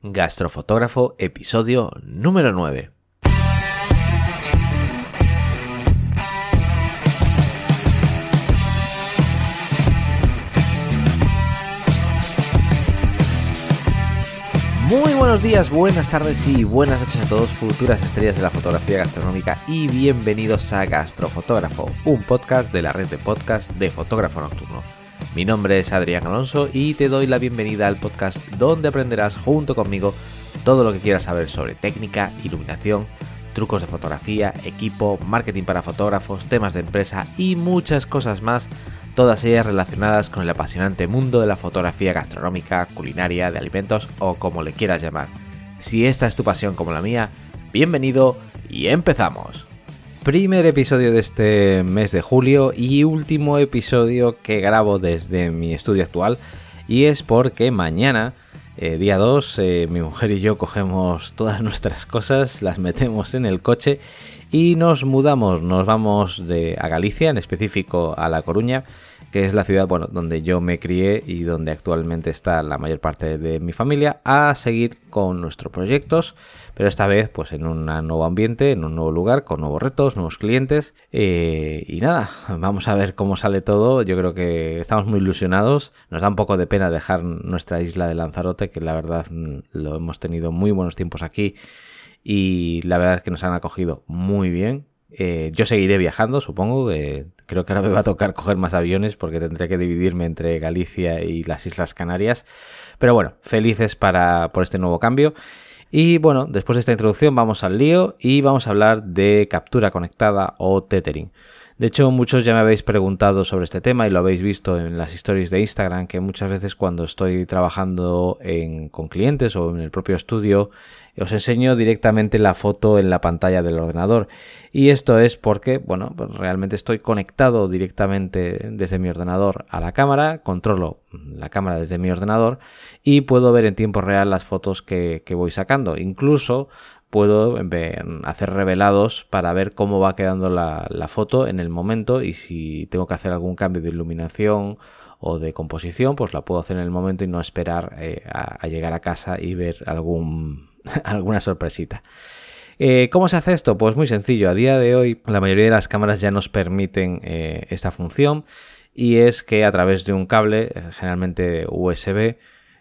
Gastrofotógrafo, episodio número 9. Muy buenos días, buenas tardes y buenas noches a todos, futuras estrellas de la fotografía gastronómica, y bienvenidos a Gastrofotógrafo, un podcast de la red de podcast de Fotógrafo Nocturno. Mi nombre es Adrián Alonso y te doy la bienvenida al podcast donde aprenderás junto conmigo todo lo que quieras saber sobre técnica, iluminación, trucos de fotografía, equipo, marketing para fotógrafos, temas de empresa y muchas cosas más, todas ellas relacionadas con el apasionante mundo de la fotografía gastronómica, culinaria, de alimentos o como le quieras llamar. Si esta es tu pasión como la mía, bienvenido y empezamos. Primer episodio de este mes de julio y último episodio que grabo desde mi estudio actual, y es porque mañana, día 2, mi mujer y yo cogemos todas nuestras cosas, las metemos en el coche y nos mudamos. Nos vamos a Galicia, en específico a La Coruña, que es la ciudad donde yo me crié y donde actualmente está la mayor parte de mi familia, a seguir con nuestros proyectos, pero esta vez pues en un nuevo ambiente, en un nuevo lugar, con nuevos retos, nuevos clientes, y nada, vamos a ver cómo sale todo. Yo creo que estamos muy ilusionados. Nos da un poco de pena dejar nuestra isla de Lanzarote, que la verdad lo hemos tenido muy buenos tiempos aquí y la verdad es que nos han acogido muy bien. Yo seguiré viajando, supongo. Creo que ahora me va a tocar coger más aviones porque tendré que dividirme entre Galicia y las Islas Canarias. Pero bueno, felices por este nuevo cambio. Y bueno, después de esta introducción vamos al lío y vamos a hablar de captura conectada o tethering. De hecho, muchos ya me habéis preguntado sobre este tema y lo habéis visto en las stories de Instagram, que muchas veces cuando estoy trabajando con clientes o en el propio estudio, os enseño directamente la foto en la pantalla del ordenador. Y esto es porque, pues realmente estoy conectado directamente desde mi ordenador a la cámara, controlo la cámara desde mi ordenador y puedo ver en tiempo real las fotos que voy sacando. Incluso puedo hacer revelados para ver cómo va quedando la foto en el momento, y si tengo que hacer algún cambio de iluminación o de composición, pues la puedo hacer en el momento y no esperar a llegar a casa y ver alguna sorpresita. ¿Cómo se hace esto? Pues muy sencillo. A día de hoy la mayoría de las cámaras ya nos permiten esta función, y es que a través de un cable, generalmente USB,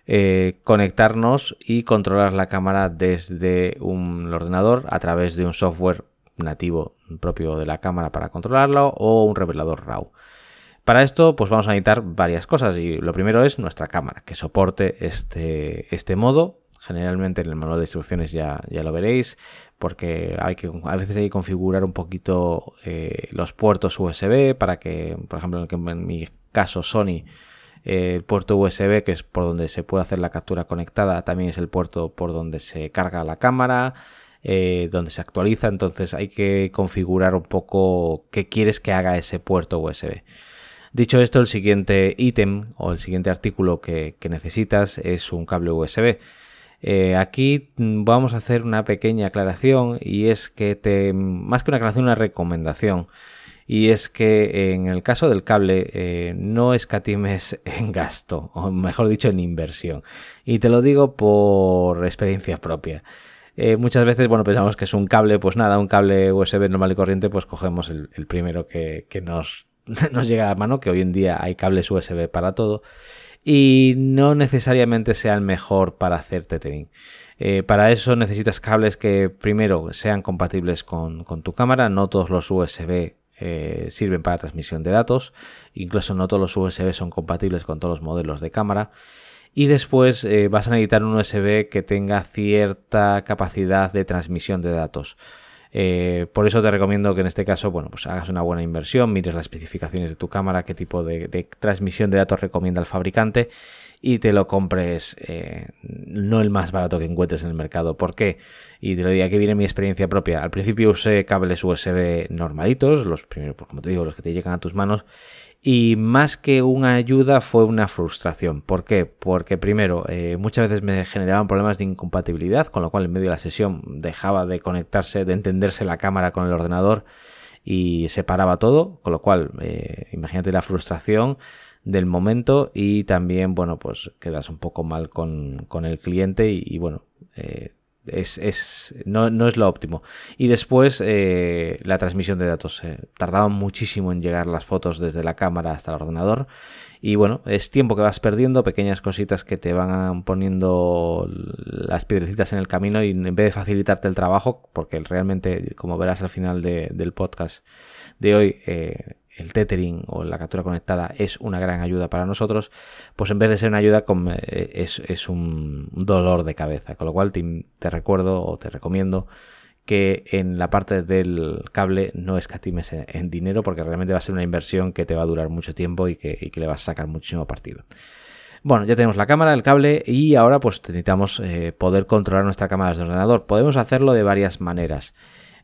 conectarnos y controlar la cámara desde un ordenador a través de un software nativo propio de la cámara para controlarlo o un revelador RAW. Para esto pues vamos a necesitar varias cosas, y lo primero es nuestra cámara que soporte este modo. Generalmente en el manual de instrucciones ya lo veréis, porque a veces hay que configurar un poquito los puertos USB para que, por ejemplo, en mi caso Sony, el puerto USB, que es por donde se puede hacer la captura conectada, también es el puerto por donde se carga la cámara, donde se actualiza. Entonces hay que configurar un poco qué quieres que haga ese puerto USB. Dicho esto, el siguiente ítem o el siguiente artículo que necesitas es un cable USB. Aquí vamos a hacer una pequeña aclaración, y es que más que una aclaración, una recomendación. Y es que en el caso del cable no escatimes en gasto, o mejor dicho, en inversión. Y te lo digo por experiencia propia. Muchas veces pensamos que es un cable, pues nada, un cable USB normal y corriente, pues cogemos el primero que nos llega a la mano, que hoy en día hay cables USB para todo, y no necesariamente sea el mejor para hacer tethering. Para eso necesitas cables que primero sean compatibles con tu cámara. No todos los USB sirven para transmisión de datos, incluso no todos los USB son compatibles con todos los modelos de cámara. Y después vas a necesitar un USB que tenga cierta capacidad de transmisión de datos. Por eso te recomiendo que en este caso pues hagas una buena inversión, mires las especificaciones de tu cámara, qué tipo de transmisión de datos recomienda el fabricante, y te lo compres no el más barato que encuentres en el mercado. ¿Por qué? Y te lo digo, aquí viene mi experiencia propia. Al principio usé cables USB normalitos, los primeros, pues como te digo, los que te llegan a tus manos, y más que una ayuda fue una frustración. ¿Por qué? Porque primero, muchas veces me generaban problemas de incompatibilidad, con lo cual en medio de la sesión dejaba de conectarse, de entenderse la cámara con el ordenador y se paraba todo, con lo cual imagínate la frustración del momento, y también pues quedas un poco mal con el cliente y bueno, no es lo óptimo. Y después la transmisión de datos. Tardaban muchísimo en llegar las fotos desde la cámara hasta el ordenador. Y bueno, es tiempo que vas perdiendo, pequeñas cositas que te van poniendo las piedrecitas en el camino, y en vez de facilitarte el trabajo, porque realmente, como verás al final del podcast de hoy, el tethering o la captura conectada es una gran ayuda para nosotros, pues en vez de ser una ayuda es un dolor de cabeza. Con lo cual te recuerdo o te recomiendo que en la parte del cable no escatimes en dinero, porque realmente va a ser una inversión que te va a durar mucho tiempo y que le vas a sacar muchísimo partido. Bueno, ya tenemos la cámara, el cable, y ahora pues necesitamos poder controlar nuestra cámara desde el ordenador. Podemos hacerlo de varias maneras.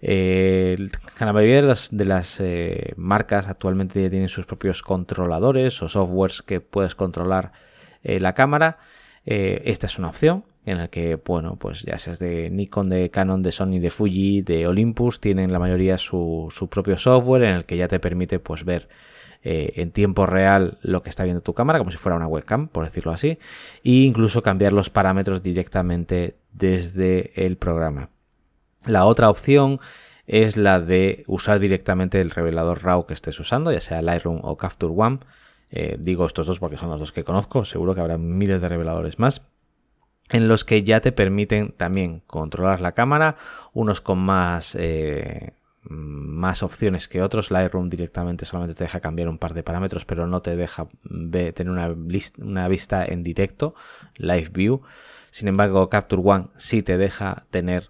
La mayoría de las marcas actualmente ya tienen sus propios controladores o softwares que puedes controlar la cámara. Esta es una opción en la que, bueno, pues ya seas de Nikon, de Canon, de Sony, de Fuji, de Olympus, tienen la mayoría su propio software en el que ya te permite pues ver en tiempo real lo que está viendo tu cámara, como si fuera una webcam, por decirlo así, e incluso cambiar los parámetros directamente desde el programa. La otra opción es la de usar directamente el revelador RAW que estés usando, ya sea Lightroom o Capture One. Digo estos dos porque son los dos que conozco, seguro que habrá miles de reveladores más, en los que ya te permiten también controlar la cámara, unos con más opciones que otros. Lightroom directamente solamente te deja cambiar un par de parámetros, pero no te deja tener una vista en directo, Live View. Sin embargo, Capture One sí te deja tener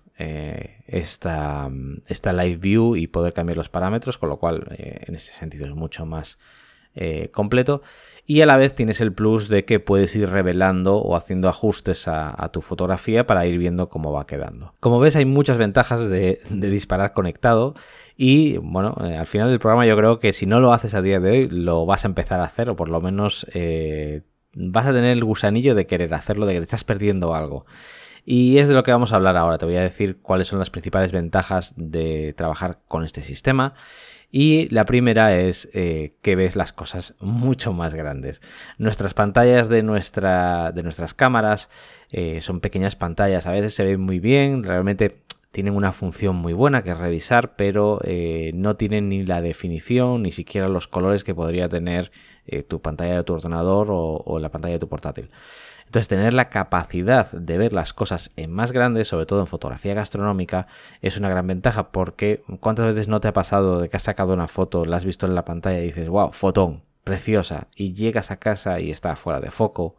esta Live View y poder cambiar los parámetros, con lo cual en ese sentido es mucho más completo, y a la vez tienes el plus de que puedes ir revelando o haciendo ajustes a tu fotografía para ir viendo cómo va quedando. Como ves, hay muchas ventajas de disparar conectado, y bueno, al final del programa yo creo que si no lo haces a día de hoy lo vas a empezar a hacer, o por lo menos vas a tener el gusanillo de querer hacerlo, de que te estás perdiendo algo. Y es de lo que vamos a hablar ahora. Te voy a decir cuáles son las principales ventajas de trabajar con este sistema. Y la primera es que ves las cosas mucho más grandes. Nuestras pantallas de nuestras cámaras son pequeñas pantallas. A veces se ven muy bien, realmente tienen una función muy buena que es revisar, pero no tienen ni la definición ni siquiera los colores que podría tener tu pantalla de tu ordenador o la pantalla de tu portátil. Entonces, tener la capacidad de ver las cosas en más grande, sobre todo en fotografía gastronómica, es una gran ventaja, porque ¿cuántas veces no te ha pasado de que has sacado una foto, la has visto en la pantalla y dices, wow, fotón, preciosa, y llegas a casa y está fuera de foco?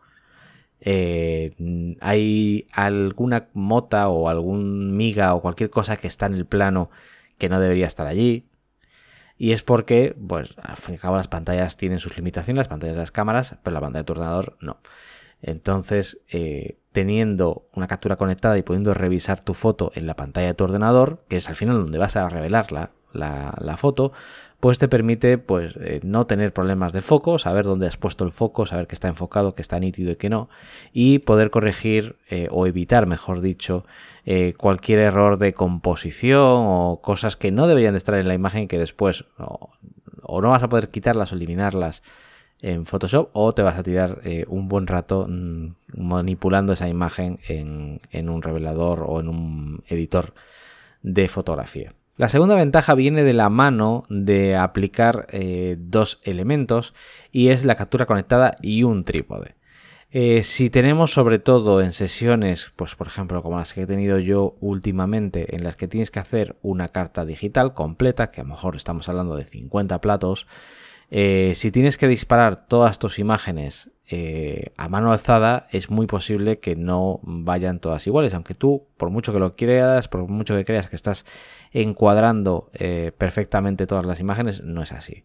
Hay alguna mota o algún miga o cualquier cosa que está en el plano que no debería estar allí. Y es porque, pues, al fin y al cabo, las pantallas tienen sus limitaciones, las pantallas de las cámaras, pero la pantalla de tu ordenador no. Entonces, teniendo una captura conectada y pudiendo revisar tu foto en la pantalla de tu ordenador, que es al final donde vas a revelar la foto, pues te permite pues no tener problemas de foco, saber dónde has puesto el foco, saber que está enfocado, que está nítido y que no, y poder corregir o evitar, mejor dicho, cualquier error de composición o cosas que no deberían de estar en la imagen, que después o no vas a poder quitarlas o eliminarlas en Photoshop, o te vas a tirar un buen rato manipulando esa imagen en un revelador o en un editor de fotografía. La segunda ventaja viene de la mano de aplicar dos elementos, y es la captura conectada y un trípode. Si tenemos, sobre todo en sesiones, pues por ejemplo como las que he tenido yo últimamente, en las que tienes que hacer una carta digital completa, que a lo mejor estamos hablando de 50 platos, si tienes que disparar todas tus imágenes a mano alzada, es muy posible que no vayan todas iguales, aunque tú, por mucho que lo quieras, por mucho que creas que estás encuadrando perfectamente todas las imágenes, no es así.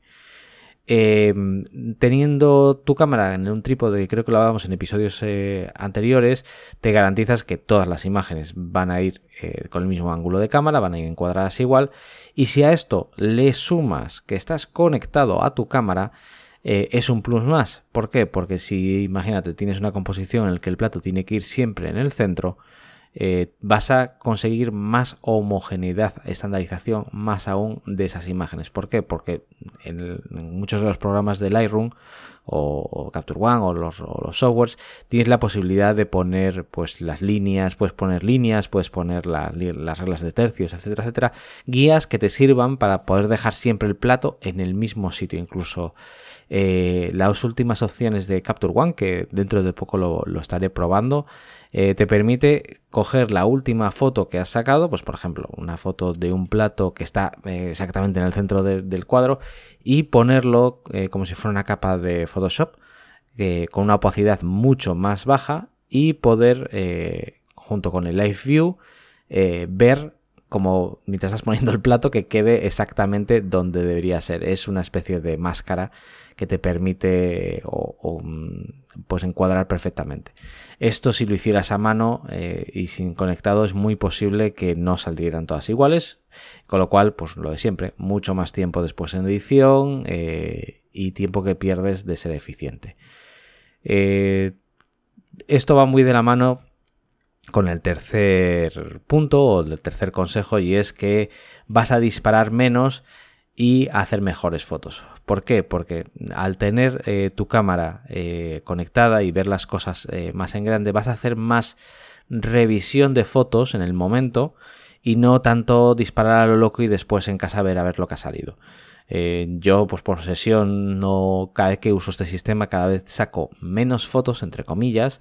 Teniendo tu cámara en un trípode, creo que lo hablábamos en episodios anteriores, te garantizas que todas las imágenes van a ir con el mismo ángulo de cámara, van a ir encuadradas igual, y si a esto le sumas que estás conectado a tu cámara, es un plus más. ¿Por qué? Porque si, imagínate, tienes una composición en la que el plato tiene que ir siempre en el centro, vas a conseguir más homogeneidad, estandarización más aún de esas imágenes. ¿Por qué? Porque en muchos de los programas de Lightroom, o Capture One o los softwares, tienes la posibilidad de poner pues las líneas, puedes poner las reglas de tercios, etcétera, etcétera, guías que te sirvan para poder dejar siempre el plato en el mismo sitio. Incluso las últimas opciones de Capture One, que dentro de poco lo estaré probando, te permite coger la última foto que has sacado, pues por ejemplo una foto de un plato que está exactamente en el centro del cuadro, y ponerlo como si fuera una capa de Photoshop con una opacidad mucho más baja, y poder junto con el Live View ver como mientras estás poniendo el plato que quede exactamente donde debería ser. Es una especie de máscara que te permite pues encuadrar perfectamente. Esto, si lo hicieras a mano y sin conectado, es muy posible que no saldrían todas iguales, con lo cual, pues lo de siempre, mucho más tiempo después en edición y tiempo que pierdes de ser eficiente. Esto va muy de la mano con el tercer punto o el tercer consejo, y es que vas a disparar menos y hacer mejores fotos. ¿Por qué? Porque al tener tu cámara conectada y ver las cosas más en grande, vas a hacer más revisión de fotos en el momento y no tanto disparar a lo loco y después en casa a ver lo que ha salido. Yo, pues por sesión, cada vez que uso este sistema, cada vez saco menos fotos, entre comillas.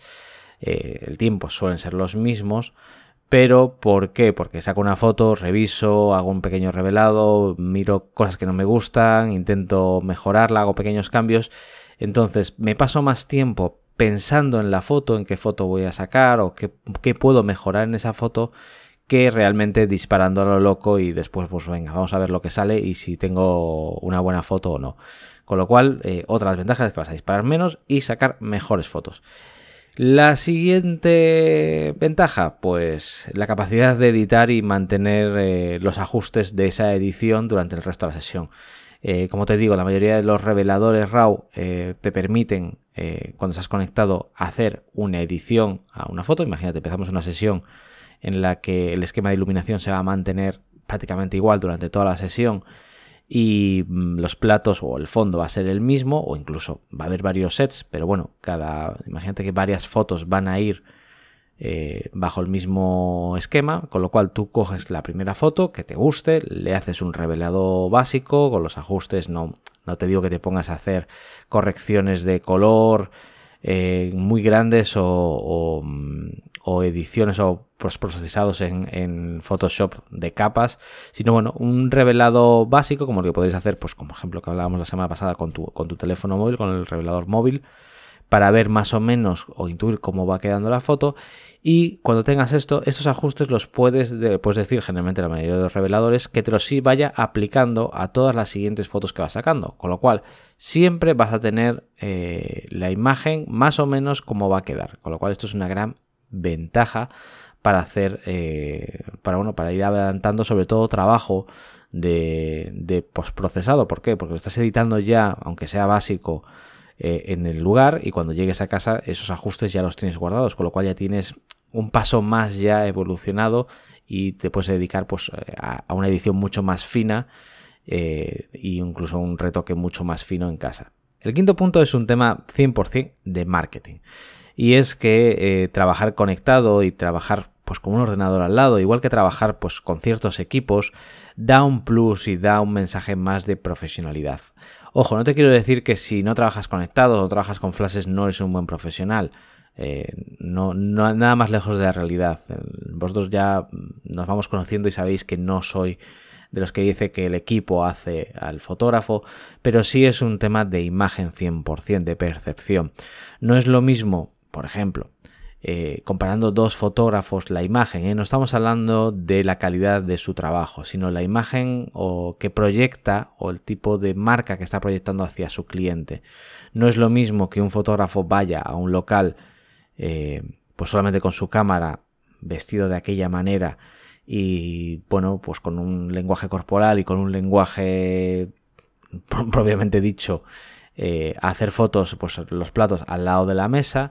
El tiempo suelen ser los mismos, pero ¿por qué? Porque saco una foto, reviso, hago un pequeño revelado, miro cosas que no me gustan, intento mejorarla, hago pequeños cambios. Entonces me paso más tiempo pensando en la foto, en qué foto voy a sacar o qué puedo mejorar en esa foto, que realmente disparando a lo loco y después pues venga, vamos a ver lo que sale y si tengo una buena foto o no. Con lo cual, otra de las ventajas es que vas a disparar menos y sacar mejores fotos. La siguiente ventaja, pues la capacidad de editar y mantener los ajustes de esa edición durante el resto de la sesión. Como te digo, la mayoría de los reveladores RAW te permiten, cuando estás conectado, hacer una edición a una foto. Imagínate, empezamos una sesión en la que el esquema de iluminación se va a mantener prácticamente igual durante toda la sesión, y los platos o el fondo va a ser el mismo, o incluso va a haber varios sets, pero bueno, imagínate que varias fotos van a ir bajo el mismo esquema, con lo cual tú coges la primera foto que te guste, le haces un revelado básico con los ajustes. No te digo que te pongas a hacer correcciones de color muy grandes o ediciones o procesados en Photoshop de capas, sino bueno, un revelado básico como el que podréis hacer, pues como ejemplo que hablábamos la semana pasada con tu teléfono móvil, con el revelador móvil, para ver más o menos o intuir cómo va quedando la foto. Y cuando tengas estos ajustes los puedes decir, generalmente la mayoría de los reveladores, que te los vaya aplicando a todas las siguientes fotos que vas sacando, con lo cual siempre vas a tener la imagen más o menos cómo va a quedar, con lo cual esto es una gran ventaja para hacer para ir adelantando sobre todo trabajo de postprocesado. ¿Por qué? Porque lo estás editando ya, aunque sea básico, en el lugar, y cuando llegues a casa esos ajustes ya los tienes guardados, con lo cual ya tienes un paso más ya evolucionado y te puedes dedicar pues a una edición mucho más fina e incluso un retoque mucho más fino en casa. El quinto punto es un tema 100% de marketing, y es que trabajar conectado y trabajar pues con un ordenador al lado, igual que trabajar pues con ciertos equipos, da un plus y da un mensaje más de profesionalidad. Ojo, no te quiero decir que si no trabajas conectado o trabajas con flashes no eres un buen profesional. No nada más lejos de la realidad. Vosotros ya nos vamos conociendo y sabéis que no soy de los que dice que el equipo hace al fotógrafo, pero sí es un tema de imagen 100%, de percepción. No es lo mismo, por ejemplo, comparando dos fotógrafos, la imagen, no estamos hablando de la calidad de su trabajo, sino la imagen que proyecta o el tipo de marca que está proyectando hacia su cliente. No es lo mismo que un fotógrafo vaya a un local pues solamente con su cámara, vestido de aquella manera y bueno, pues con un lenguaje corporal y con un lenguaje propiamente dicho, hacer fotos, pues los platos al lado de la mesa,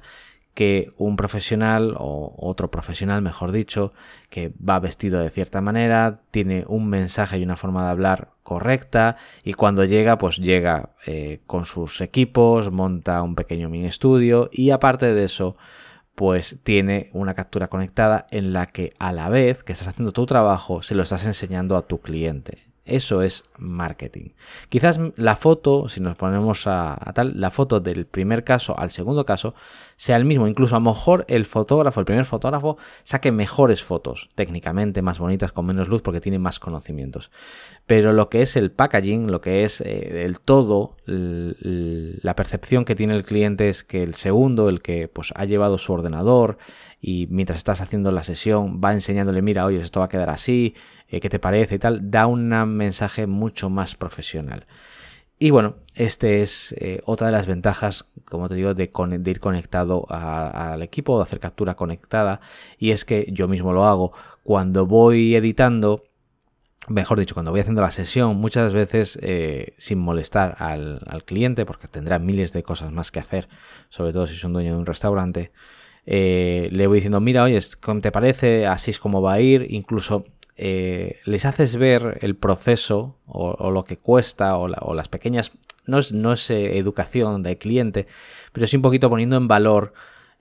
que un profesional o otro profesional, mejor dicho, que va vestido de cierta manera, tiene un mensaje y una forma de hablar correcta, y cuando llega, pues llega con sus equipos, monta un pequeño mini estudio y aparte de eso, pues tiene una captura conectada en la que a la vez que estás haciendo tu trabajo, se lo estás enseñando a tu cliente. Eso es marketing. Quizás la foto, si nos ponemos a tal, la foto del primer caso al segundo caso sea el mismo. Incluso a lo mejor el primer fotógrafo, saque mejores fotos, técnicamente más bonitas, con menos luz, porque tiene más conocimientos. Pero lo que es el packaging, lo que es el todo, la percepción que tiene el cliente es que el segundo, el que pues ha llevado su ordenador y mientras estás haciendo la sesión va enseñándole, mira, oye, esto va a quedar así, ¿qué te parece? Y tal, da un mensaje mucho más profesional. Y bueno, este es otra de las ventajas, como te digo, de ir conectado al equipo, de hacer captura conectada, y es que yo mismo lo hago cuando voy editando. Mejor dicho, cuando voy haciendo la sesión, muchas veces sin molestar al cliente, porque tendrá miles de cosas más que hacer, sobre todo si es un dueño de un restaurante, le voy diciendo, mira, oye, ¿cómo te parece? Así es como va a ir. Incluso les haces ver el proceso o lo que cuesta o las pequeñas, no es educación del cliente, pero sí un poquito poniendo en valor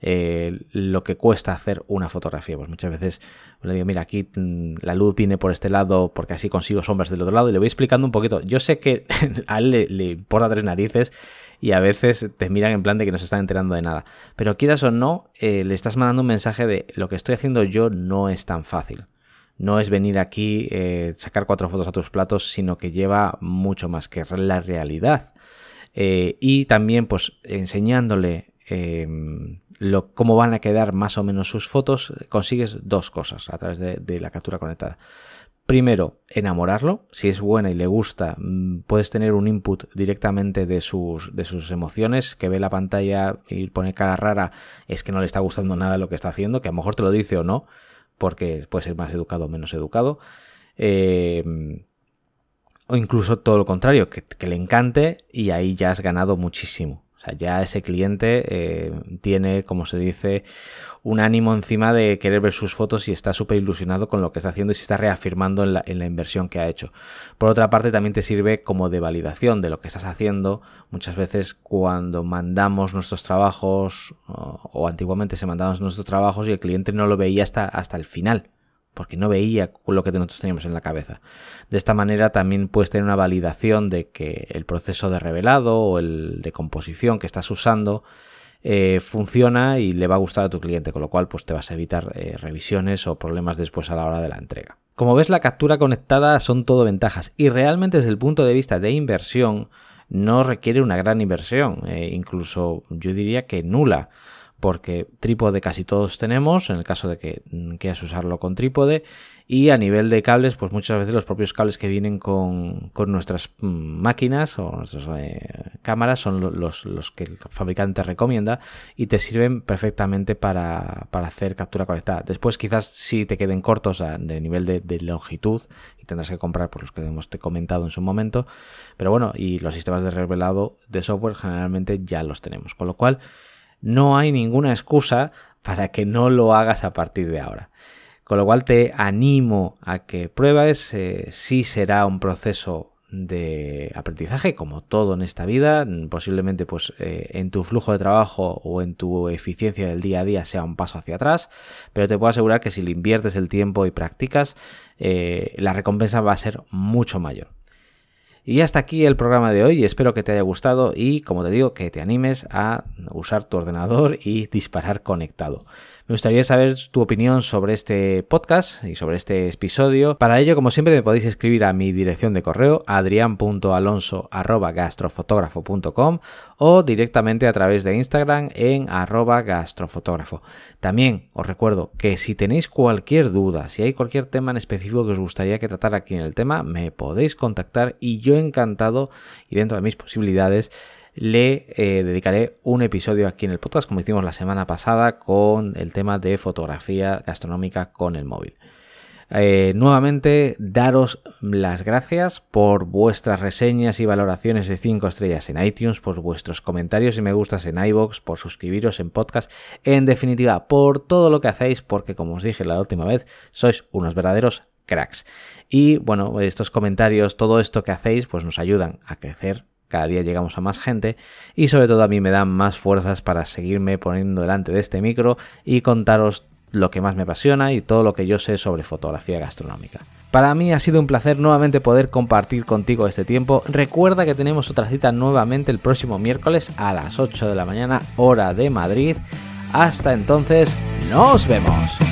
lo que cuesta hacer una fotografía. Pues muchas veces le digo, mira, aquí la luz viene por este lado porque así consigo sombras del otro lado, y le voy explicando un poquito. Yo sé que a él le importa tres narices y a veces te miran en plan de que no se están enterando de nada, pero quieras o no, le estás mandando un mensaje de lo que estoy haciendo yo no es tan fácil. No es venir aquí, sacar 4 fotos a tus platos, sino que lleva mucho más que la realidad. Y también pues enseñándole cómo van a quedar más o menos sus fotos, consigues dos cosas a través de la captura conectada. Primero, enamorarlo. Si es buena y le gusta, puedes tener un input directamente de sus emociones, que ve la pantalla y pone cara rara, es que no le está gustando nada lo que está haciendo, que a lo mejor te lo dice o no, porque puede ser más educado o menos educado. O incluso todo lo contrario, que le encante, y ahí ya has ganado muchísimo. O sea, ya ese cliente tiene, como se dice, un ánimo encima de querer ver sus fotos y está súper ilusionado con lo que está haciendo y se está reafirmando en la inversión que ha hecho. Por otra parte, también te sirve como de validación de lo que estás haciendo. Muchas veces cuando mandamos nuestros trabajos, o antiguamente se mandaban nuestros trabajos y el cliente no lo veía hasta el final, porque no veía lo que nosotros teníamos en la cabeza. De esta manera también puedes tener una validación de que el proceso de revelado o el de composición que estás usando funciona y le va a gustar a tu cliente, con lo cual pues te vas a evitar revisiones o problemas después a la hora de la entrega. Como ves, la captura conectada son todo ventajas, y realmente desde el punto de vista de inversión no requiere una gran inversión, incluso yo diría que nula, porque trípode casi todos tenemos, en el caso de que quieras usarlo con trípode, y a nivel de cables, pues muchas veces los propios cables que vienen con nuestras máquinas o nuestras cámaras son los que el fabricante recomienda y te sirven perfectamente para hacer captura conectada. Después quizás sí te queden cortos de nivel de longitud y tendrás que comprar por los que hemos comentado en su momento, pero bueno, y los sistemas de revelado de software generalmente ya los tenemos, con lo cual no hay ninguna excusa para que no lo hagas a partir de ahora. Con lo cual te animo a que pruebes. Sí será un proceso de aprendizaje, como todo en esta vida. Posiblemente pues en tu flujo de trabajo o en tu eficiencia del día a día sea un paso hacia atrás, pero te puedo asegurar que si le inviertes el tiempo y practicas, la recompensa va a ser mucho mayor. Y hasta aquí el programa de hoy, espero que te haya gustado y, como te digo, que te animes a usar tu ordenador y disparar conectado. Me gustaría saber tu opinión sobre este podcast y sobre este episodio. Para ello, como siempre, me podéis escribir a mi dirección de correo adrian.alonso@gastrofotógrafo.com o directamente a través de Instagram en @gastrofotógrafo. También os recuerdo que si tenéis cualquier duda, si hay cualquier tema en específico que os gustaría que tratara aquí en el tema, me podéis contactar y yo encantado y dentro de mis posibilidades le dedicaré un episodio aquí en el podcast, como hicimos la semana pasada con el tema de fotografía gastronómica con el móvil. Nuevamente, daros las gracias por vuestras reseñas y valoraciones de 5 estrellas en iTunes, por vuestros comentarios y me gustas en iVoox, por suscribiros en podcast, en definitiva, por todo lo que hacéis, porque como os dije la última vez, sois unos verdaderos cracks. Y bueno, estos comentarios, todo esto que hacéis, pues nos ayudan a crecer. Cada día llegamos a más gente y sobre todo a mí me dan más fuerzas para seguirme poniendo delante de este micro y contaros lo que más me apasiona y todo lo que yo sé sobre fotografía gastronómica. Para mí ha sido un placer nuevamente poder compartir contigo este tiempo. Recuerda que tenemos otra cita nuevamente el próximo miércoles a las 8 de la mañana, hora de Madrid. Hasta entonces, ¡nos vemos!